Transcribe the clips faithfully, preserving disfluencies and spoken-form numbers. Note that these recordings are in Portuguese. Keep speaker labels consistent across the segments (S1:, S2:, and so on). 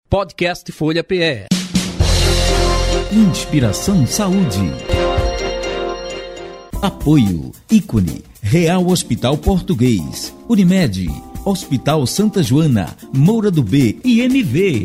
S1: Podcast Folha P E.
S2: Inspiração Saúde. Apoio Ícone, Real Hospital Português, Unimed, Hospital Santa Joana, Moura do B e M V.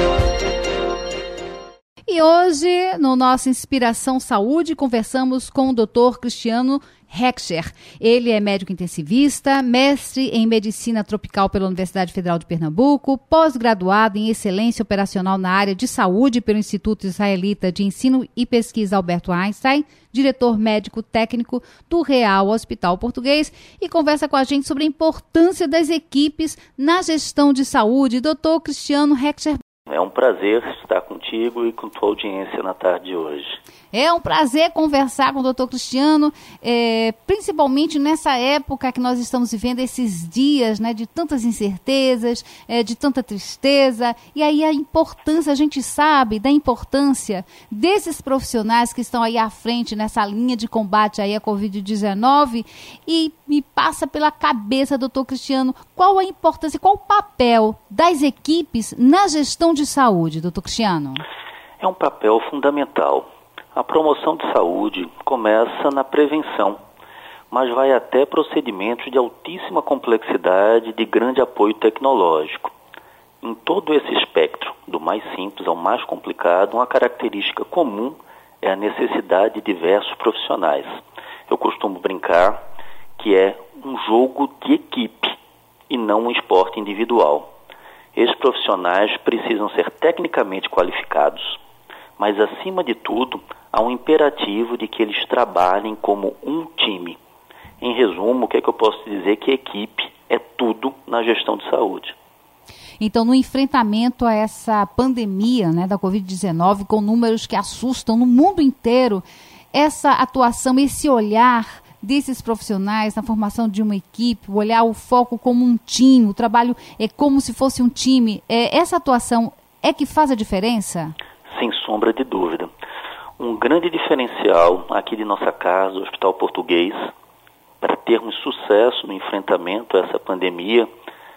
S3: E hoje, no nosso Inspiração Saúde, conversamos com o doutor Cristiano Heckscher. Ele é médico intensivista, mestre em medicina tropical pela Universidade Federal de Pernambuco, pós-graduado em excelência operacional na área de saúde pelo Instituto Israelita de Ensino e Pesquisa Albert Einstein, diretor médico técnico do Real Hospital Português, e conversa com a gente sobre a importância das equipes na gestão de saúde. doutor Cristiano Heckscher.
S4: É um prazer estar contigo e com tua audiência na tarde de hoje.
S3: É um prazer conversar com o doutor Cristiano, é, principalmente nessa época que nós estamos vivendo, esses dias, né, de tantas incertezas, é, de tanta tristeza, e aí a importância, a gente sabe da importância desses profissionais que estão aí à frente nessa linha de combate aí à covid dezenove, e me passa pela cabeça, doutor Cristiano, qual a importância, qual o papel das equipes na gestão de saúde, doutor Cristiano?
S4: É um papel fundamental. A promoção de saúde começa na prevenção, mas vai até procedimentos de altíssima complexidade e de grande apoio tecnológico. Em todo esse espectro, do mais simples ao mais complicado, uma característica comum é a necessidade de diversos profissionais. Eu costumo brincar que é um jogo de equipe e não um esporte individual. Esses profissionais precisam ser tecnicamente qualificados, mas, acima de tudo, há um imperativo de que eles trabalhem como um time. Em resumo, o que é que eu posso dizer? Que equipe é tudo na gestão de saúde.
S3: Então, no enfrentamento a essa pandemia, né, da covid dezenove, com números que assustam no mundo inteiro, essa atuação, esse olhar desses profissionais na formação de uma equipe, olhar o foco como um time, o trabalho é como se fosse um time, é, essa atuação é que faz a diferença?
S4: Sem sombra de dúvida. Um grande diferencial aqui de nossa casa, o Hospital Português, para termos sucesso no enfrentamento a essa pandemia,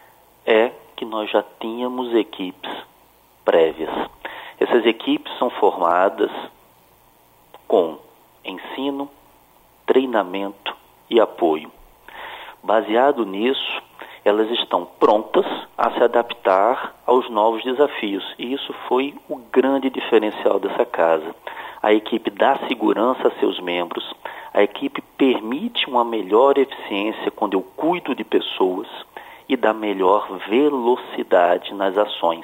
S4: é que nós já tínhamos equipes prévias. Essas equipes são formadas com ensino, treinamento e apoio. Baseado nisso, elas estão prontas a se adaptar aos novos desafios. E isso foi o grande diferencial dessa casa. A equipe dá segurança a seus membros, a equipe permite uma melhor eficiência quando eu cuido de pessoas e dá melhor velocidade nas ações.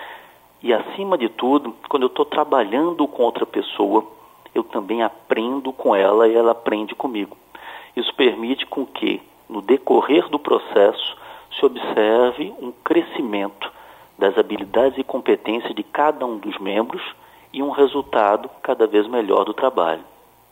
S4: E, acima de tudo, quando eu estou trabalhando com outra pessoa, eu também aprendo com ela e ela aprende comigo. Isso permite com que, no decorrer do processo, se observe um crescimento das habilidades e competências de cada um dos membros e um resultado cada vez melhor do trabalho.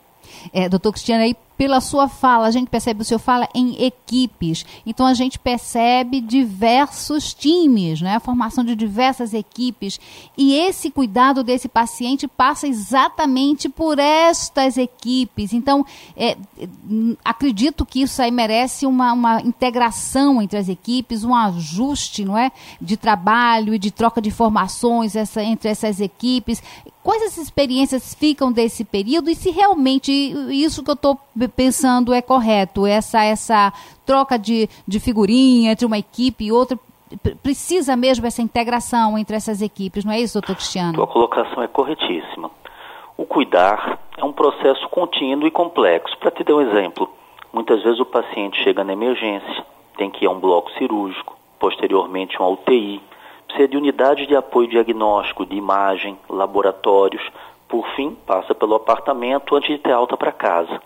S3: É, doutor Cristiano, aí pela sua fala, a gente percebe, o senhor fala em equipes, então a gente percebe diversos times, né? A formação de diversas equipes, e esse cuidado desse paciente passa exatamente por estas equipes. Então, é, acredito que isso aí merece uma, uma integração entre as equipes, um ajuste, não é? De trabalho e de troca de informações essa, entre essas equipes. Quais as experiências ficam desse período e se realmente isso que eu estou pensando é correto, essa, essa troca de, de figurinha entre uma equipe e outra, precisa mesmo essa integração entre essas equipes, não é isso, doutor Cristiano?
S4: Sua colocação é corretíssima. O cuidar é um processo contínuo e complexo. Para te dar um exemplo, muitas vezes o paciente chega na emergência, tem que ir a um bloco cirúrgico, posteriormente uma U T I, precisa de unidades de apoio diagnóstico, de imagem, laboratórios, por fim, passa pelo apartamento antes de ter alta para casa.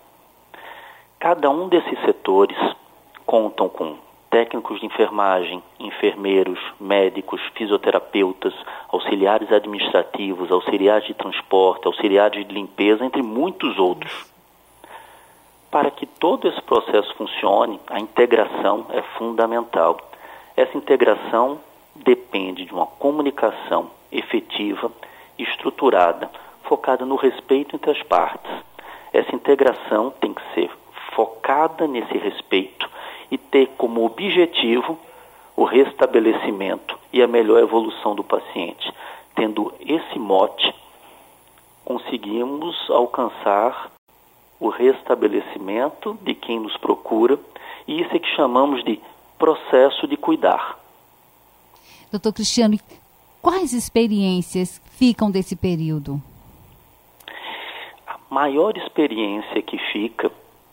S4: Cada um desses setores contam com técnicos de enfermagem, enfermeiros, médicos, fisioterapeutas, auxiliares administrativos, auxiliares de transporte, auxiliares de limpeza, entre muitos outros. Para que todo esse processo funcione, a integração é fundamental. Essa integração depende de uma comunicação efetiva, estruturada, focada no respeito entre as partes. Essa integração tem que ser focada nesse respeito e ter como objetivo o restabelecimento e a melhor evolução do paciente. tendo esse mote, conseguimos alcançar o restabelecimento de quem nos procura, e isso é que chamamos de processo de cuidar.
S3: Doutor Cristiano, quais experiências ficam desse período?
S4: A maior experiência que fica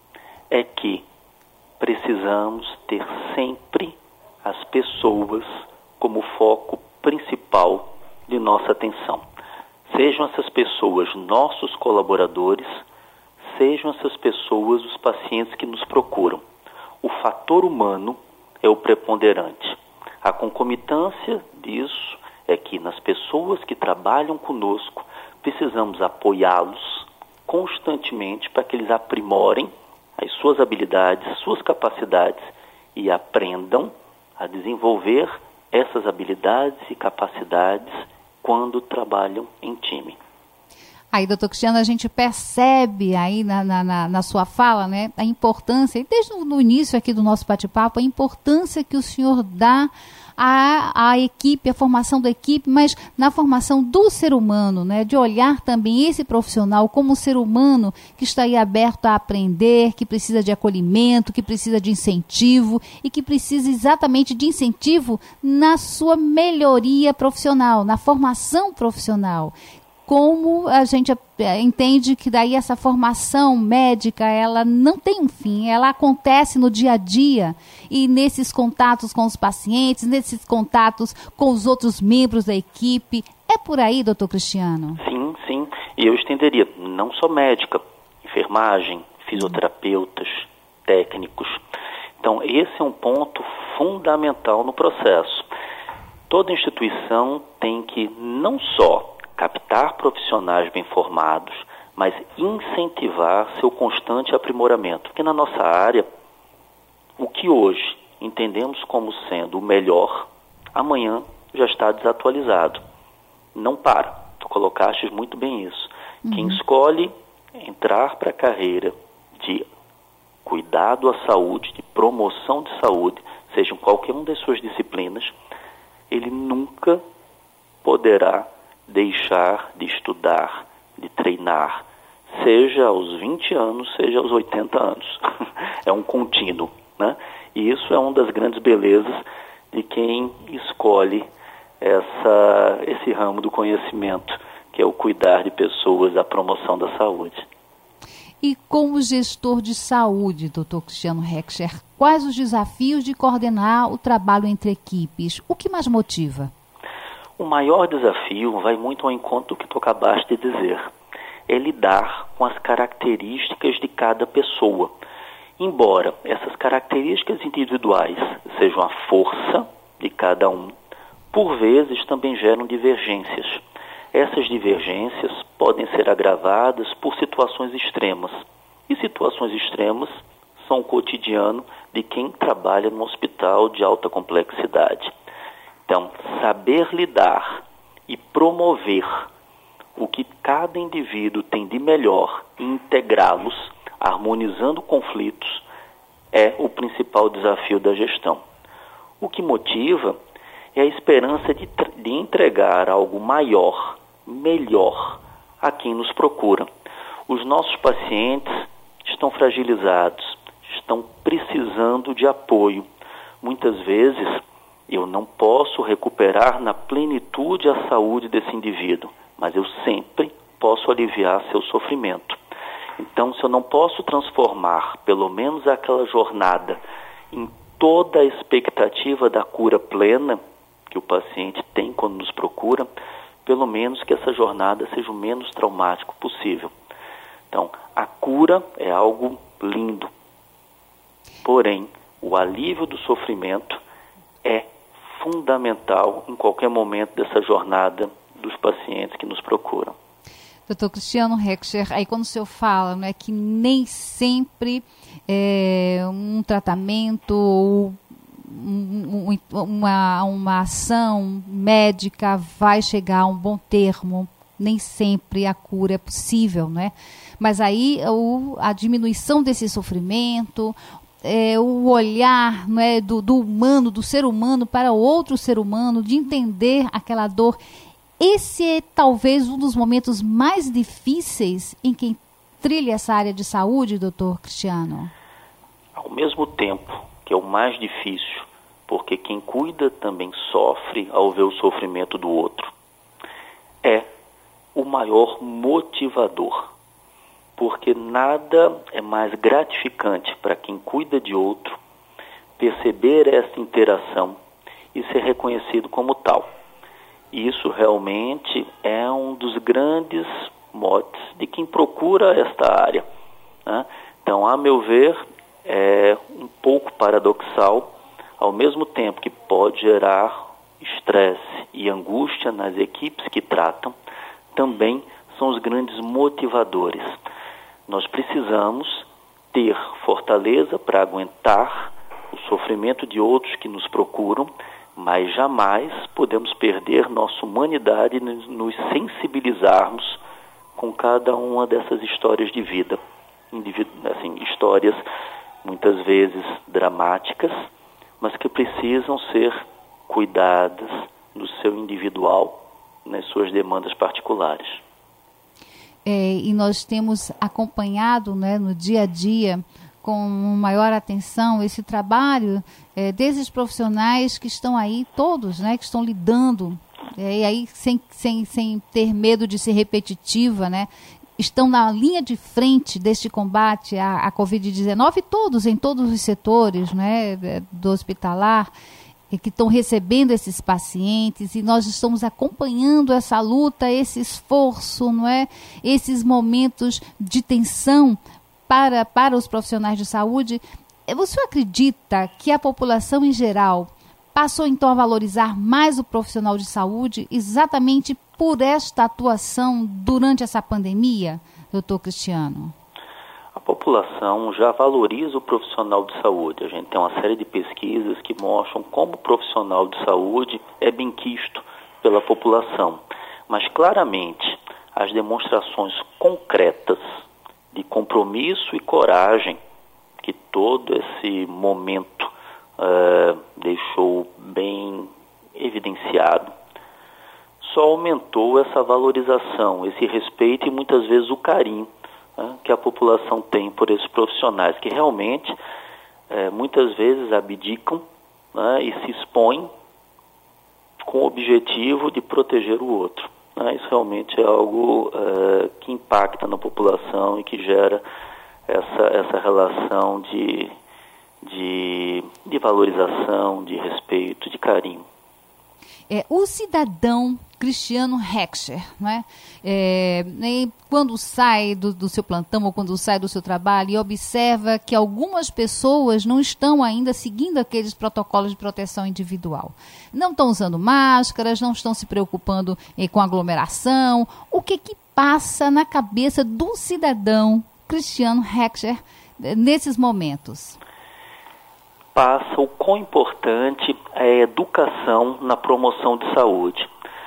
S4: é que precisamos ter sempre as pessoas como foco principal de nossa atenção. Sejam essas pessoas nossos colaboradores, sejam essas pessoas os pacientes que nos procuram. O fator humano é o preponderante. A concomitância disso é que nas pessoas que trabalham conosco, precisamos apoiá-los constantemente para que eles aprimorem as suas habilidades, suas capacidades e aprendam a desenvolver essas habilidades e capacidades quando trabalham em time.
S3: Aí, doutor Cristiano, a gente percebe aí na, na, na sua fala, né, a importância, e desde o início aqui do nosso bate-papo, a importância que o senhor dá à, à equipe, à formação da equipe, mas na formação do ser humano, né, de olhar também esse profissional como um ser humano que está aí aberto a aprender, que precisa de acolhimento, que precisa de incentivo e que precisa exatamente de incentivo na sua melhoria profissional, na formação profissional. Como a gente entende que daí essa formação médica, ela não tem um fim, ela acontece no dia a dia e nesses contatos com os pacientes, nesses contatos com os outros membros da equipe. É por aí, doutor Cristiano?
S4: Sim, sim. E eu estenderia, não só médica, enfermagem, fisioterapeutas, técnicos. Então, esse é um ponto fundamental no processo. Toda instituição tem que não só captar profissionais bem formados, mas incentivar seu constante aprimoramento. Porque na nossa área, o que hoje entendemos como sendo o melhor, amanhã já está desatualizado. Não para. Tu colocaste muito bem isso. Uhum. Quem escolhe entrar para a carreira de cuidado à saúde, de promoção de saúde, seja em qualquer uma das suas disciplinas, ele nunca poderá deixar de estudar, de treinar, seja aos vinte anos, seja aos oitenta anos. É um contínuo, né? E isso é uma das grandes belezas de quem escolhe essa, esse ramo do conhecimento, que é o cuidar de pessoas, a promoção da saúde.
S3: E como gestor de saúde, doutor Cristiano Heckscher, quais os desafios de coordenar o trabalho entre equipes? O que mais motiva?
S4: O maior desafio vai muito ao encontro do que tu acabaste de dizer. É lidar com as características de cada pessoa. Embora essas características individuais sejam a força de cada um, por vezes também geram divergências. Essas divergências podem ser agravadas por situações extremas. E situações extremas são o cotidiano de quem trabalha no hospital de alta complexidade. Então, saber lidar e promover o que cada indivíduo tem de melhor e integrá-los, harmonizando conflitos, é o principal desafio da gestão. O que motiva é a esperança de, de entregar algo maior, melhor, a quem nos procura. Os nossos pacientes estão fragilizados, estão precisando de apoio. Muitas vezes, eu não posso recuperar na plenitude a saúde desse indivíduo, mas eu sempre posso aliviar seu sofrimento. Então, se eu não posso transformar, pelo menos aquela jornada, em toda a expectativa da cura plena que o paciente tem quando nos procura, pelo menos que essa jornada seja o menos traumático possível. Então, a cura é algo lindo. Porém, o alívio do sofrimento é fundamental em qualquer momento dessa jornada dos pacientes que nos procuram.
S3: doutor Cristiano Heckscher, aí quando o senhor fala, né, que nem sempre é, um tratamento ou um, um, uma, uma ação médica vai chegar a um bom termo, nem sempre a cura é possível, né? Mas aí o, a diminuição desse sofrimento, É, o olhar, né, do, do humano, do ser humano para outro ser humano, de entender aquela dor esse é talvez um dos momentos mais difíceis em quem trilha essa área de saúde, doutor Cristiano?
S4: Ao mesmo tempo que é o mais difícil, porque quem cuida também sofre ao ver o sofrimento do outro, é o maior motivador, porque nada é mais gratificante para quem cuida de outro perceber essa interação e ser reconhecido como tal. E isso realmente é um dos grandes motes de quem procura esta área, né? Então, a meu ver, é um pouco paradoxal, ao mesmo tempo que pode gerar estresse e angústia nas equipes que tratam, também são os grandes motivadores. Nós precisamos ter fortaleza para aguentar o sofrimento de outros que nos procuram, mas jamais podemos perder nossa humanidade e nos sensibilizarmos com cada uma dessas histórias de vida. Individu- assim, histórias muitas vezes dramáticas, mas que precisam ser cuidadas no seu individual, nas suas demandas particulares.
S3: É, e nós temos acompanhado, né, no dia a dia, com maior atenção, esse trabalho é, desses profissionais que estão aí, todos, né, que estão lidando, é, e aí sem, sem, sem ter medo de ser repetitiva, né, estão na linha de frente deste combate à, à covid dezenove, todos, em todos os setores, né, do hospitalar, e que estão recebendo esses pacientes, e nós estamos acompanhando essa luta, esse esforço, não é? Esses momentos de tensão para, para os profissionais de saúde. Você acredita que a população em geral passou então a valorizar mais o profissional de saúde exatamente por esta atuação durante essa pandemia, doutor Cristiano?
S4: A população já valoriza o profissional de saúde. A gente tem uma série de pesquisas que mostram como o profissional de saúde é benquisto pela população. Mas, claramente, as demonstrações concretas de compromisso e coragem que todo esse momento uh, deixou bem evidenciado, só aumentou essa valorização, esse respeito e, muitas vezes, o carinho que a população tem por esses profissionais, que realmente, é, muitas vezes, abdicam, né, e se expõem com o objetivo de proteger o outro. Né? Isso realmente é algo é, que impacta na população e que gera essa, essa relação de, de, de valorização, de respeito, de carinho.
S3: É, o cidadão Cristiano Heckscher, não é? É, quando sai do, do seu plantão ou quando sai do seu trabalho e observa que algumas pessoas não estão ainda seguindo aqueles protocolos de proteção individual. Não estão usando máscaras, não estão se preocupando eh, com aglomeração. O que que passa na cabeça do cidadão Cristiano Heckscher eh, nesses momentos?
S4: Passa o quão importante é a educação na promoção de saúde.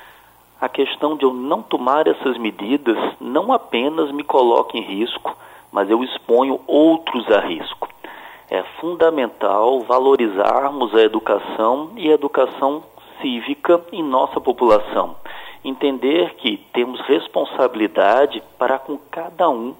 S4: A questão de eu não tomar essas medidas não apenas me coloca em risco, mas eu exponho outros a risco. É fundamental valorizarmos a educação e a educação cívica em nossa população. Entender que temos responsabilidade para com cada um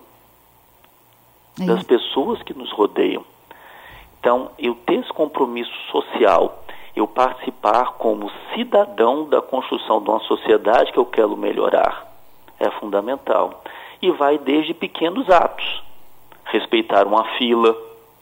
S4: das pessoas que nos rodeiam. Então, eu ter esse compromisso social, eu participar como cidadão da construção de uma sociedade que eu quero melhorar, é fundamental. E vai desde pequenos atos. Respeitar uma fila,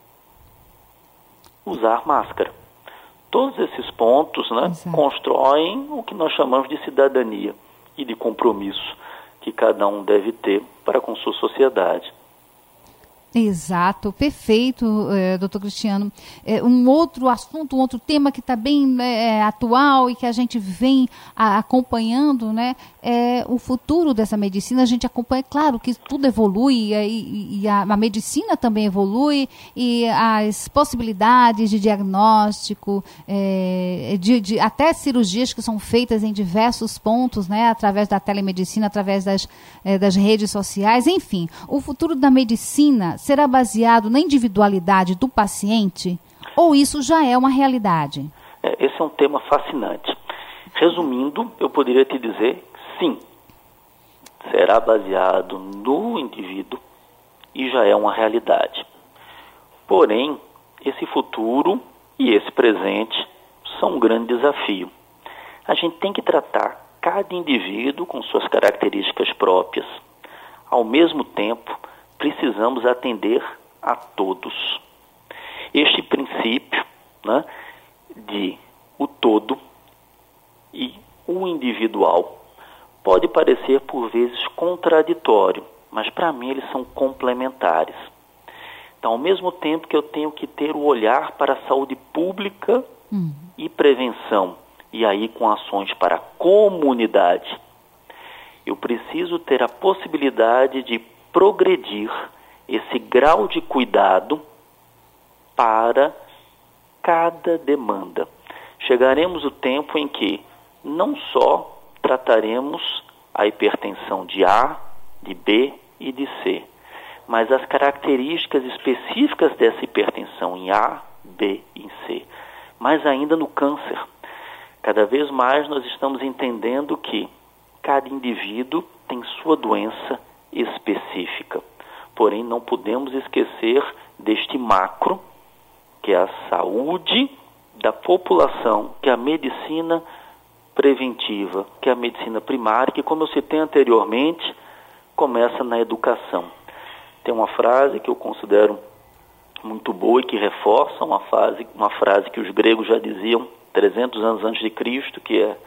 S4: usar máscara. Todos esses pontos, né, constroem o que nós chamamos de cidadania e de compromisso que cada um deve ter para com sua sociedade.
S3: Exato, perfeito, eh, doutor Cristiano. É, um outro assunto, um outro tema que está bem é, atual e que a gente vem a, acompanhando, né, é o futuro dessa medicina. A gente acompanha, claro que tudo evolui e, e a, a medicina também evolui e as possibilidades de diagnóstico, é, de, de, até cirurgias que são feitas em diversos pontos, né, através da telemedicina, através das, é, das redes sociais, enfim. O futuro da medicina será baseado na individualidade do paciente ou isso já é uma realidade?
S4: É, esse é um tema fascinante. Resumindo, eu poderia te dizer, será baseado no indivíduo e já é uma realidade. Porém, esse futuro e esse presente são um grande desafio. A gente tem que tratar cada indivíduo com suas características próprias. Ao mesmo tempo, precisamos atender a todos. Este princípio, né, de o todo e o individual pode parecer por vezes contraditório, mas para mim eles são complementares. Então, ao mesmo tempo que eu tenho que ter o olhar para a saúde pública hum. e prevenção, e aí com ações para a comunidade, eu preciso ter a possibilidade de progredir esse grau de cuidado para cada demanda. Chegaremos ao tempo em que não só trataremos a hipertensão de A, de B e de C, mas as características específicas dessa hipertensão em A, B e em C. Mas ainda no câncer, cada vez mais nós estamos entendendo que cada indivíduo tem sua doença específica. Porém, não podemos esquecer deste macro, que é a saúde da população, que é a medicina preventiva, que é a medicina primária, que, como eu citei anteriormente, começa na educação. Tem uma frase que eu considero muito boa e que reforça uma, fase, uma frase que os gregos já diziam trezentos anos antes de Cristo, que é: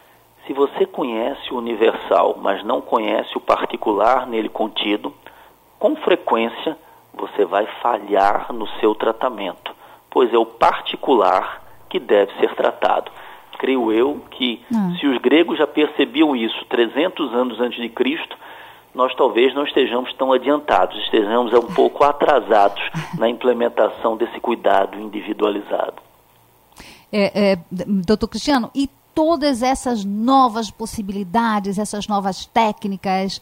S4: se você conhece o universal, mas não conhece o particular nele contido, com frequência você vai falhar no seu tratamento, pois é o particular que deve ser tratado. Creio eu que, hum. se os gregos já percebiam isso trezentos anos antes de Cristo, nós talvez não estejamos tão adiantados, estejamos um pouco atrasados na implementação desse cuidado individualizado.
S3: É, é, doutor Cristiano, e todas essas novas possibilidades, essas novas técnicas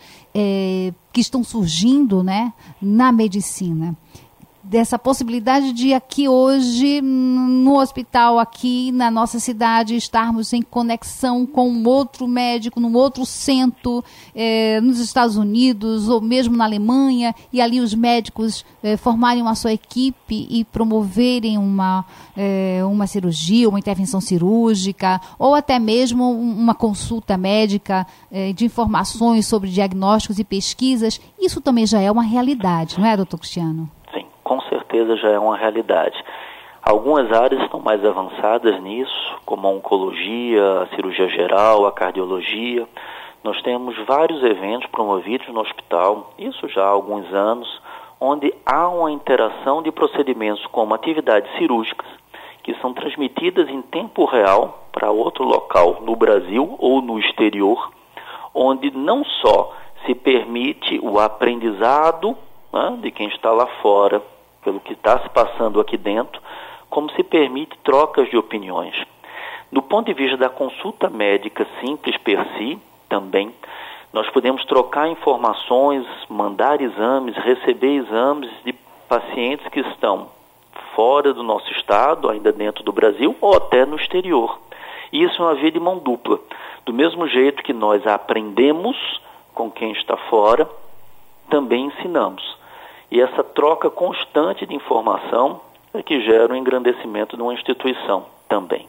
S3: é, que estão surgindo, né, na medicina, dessa possibilidade de aqui hoje, no hospital, aqui na nossa cidade, estarmos em conexão com um outro médico, num outro centro, eh, nos Estados Unidos ou mesmo na Alemanha, e ali os médicos eh, formarem uma sua equipe e promoverem uma, eh, uma cirurgia, uma intervenção cirúrgica, ou até mesmo uma consulta médica eh, de informações sobre diagnósticos e pesquisas. Isso também já é uma realidade, não é, doutor Cristiano?
S4: Com certeza já é uma realidade. Algumas áreas estão mais avançadas nisso, como a oncologia, a cirurgia geral, a cardiologia. Nós temos vários eventos promovidos no hospital, isso já há alguns anos, onde há uma interação de procedimentos como atividades cirúrgicas, que são transmitidas em tempo real para outro local no Brasil ou no exterior, onde não só se permite o aprendizado, né, de quem está lá fora, pelo que está se passando aqui dentro, como se permite trocas de opiniões. Do ponto de vista da consulta médica simples per si, também, nós podemos trocar informações, mandar exames, receber exames de pacientes que estão fora do nosso estado, ainda dentro do Brasil, ou até no exterior. E isso é uma via de mão dupla. Do mesmo jeito que nós aprendemos com quem está fora, também ensinamos. E essa troca constante de informação é que gera o engrandecimento de uma instituição também.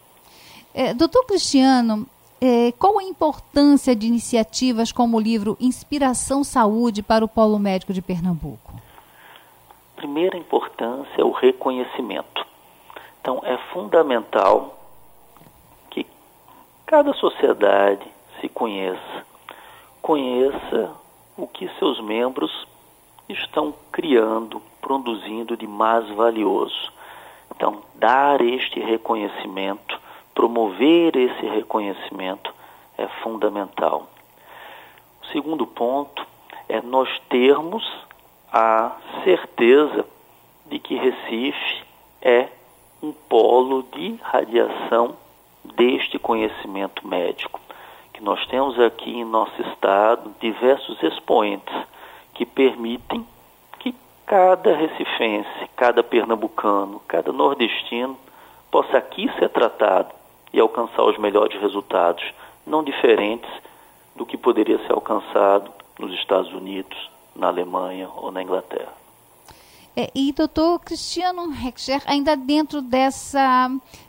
S3: É, doutor Cristiano, é, qual a importância de iniciativas como o livro Inspiração Saúde para o Polo Médico de Pernambuco?
S4: Primeira importância é o reconhecimento. Então, é fundamental que cada sociedade se conheça, conheça o que seus membros estão criando, produzindo de mais valioso. Então, dar este reconhecimento, promover esse reconhecimento é fundamental. O segundo ponto é nós termos a certeza de que Recife é um polo de radiação deste conhecimento médico, que nós temos aqui em nosso estado diversos expoentes que permitem que cada recifense, cada pernambucano, cada nordestino possa aqui ser tratado e alcançar os melhores resultados, não diferentes do que poderia ser alcançado nos Estados Unidos, na Alemanha ou na Inglaterra.
S3: É, e doutor Cristiano Heckscher, ainda dentro dessa,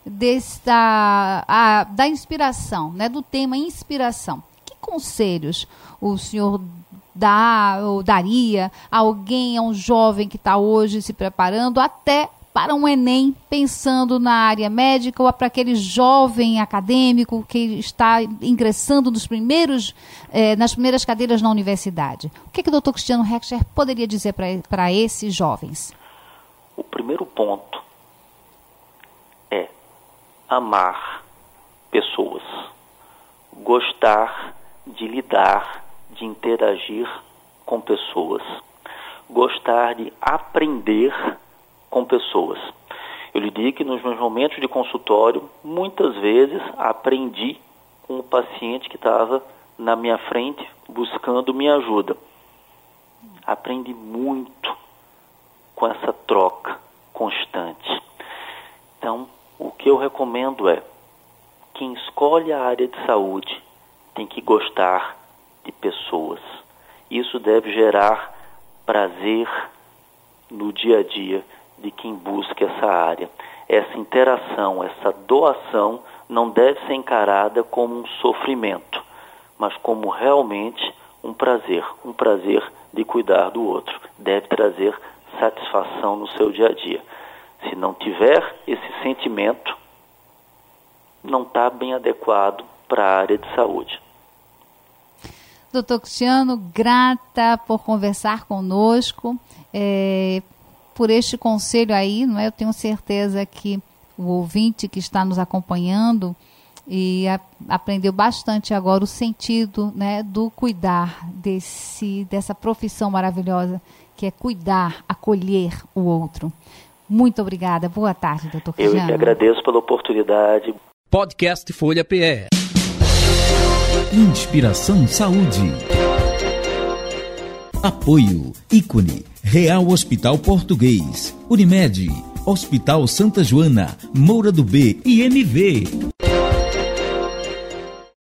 S3: dessa a, da inspiração, né, do tema inspiração, que conselhos o senhor dá ou daria a alguém, a um jovem que está hoje se preparando até para um Enem, pensando na área médica, ou para aquele jovem acadêmico que está ingressando nos primeiros, eh, nas primeiras cadeiras na universidade? O que, que o doutor Cristiano Heckscher poderia dizer para esses jovens?
S4: O primeiro ponto é amar pessoas, gostar de lidar, de interagir com pessoas, gostar de aprender com pessoas. Eu lhe digo que nos meus momentos de consultório, muitas vezes aprendi com o paciente que estava na minha frente buscando minha ajuda. Aprendi muito com essa troca constante. Então, o que eu recomendo é, quem escolhe a área de saúde tem que gostar de pessoas. Isso deve gerar prazer no dia a dia de quem busca essa área. Essa interação, essa doação não deve ser encarada como um sofrimento, mas como realmente um prazer, um prazer de cuidar do outro. Deve trazer satisfação no seu dia a dia. Se não tiver esse sentimento, não está bem adequado para a área de saúde.
S3: Doutor Cristiano, grata por conversar conosco, é, por este conselho aí, não é? Eu tenho certeza que o ouvinte que está nos acompanhando e a, aprendeu bastante agora o sentido, né, do cuidar desse, dessa profissão maravilhosa que é cuidar, acolher o outro. Muito obrigada. Boa tarde, doutor Cristiano.
S4: Eu que agradeço pela oportunidade.
S2: Podcast Folha P E. Inspiração Saúde. Apoio Ícone, Real Hospital Português, Unimed, Hospital Santa Joana, Moura do B e M V.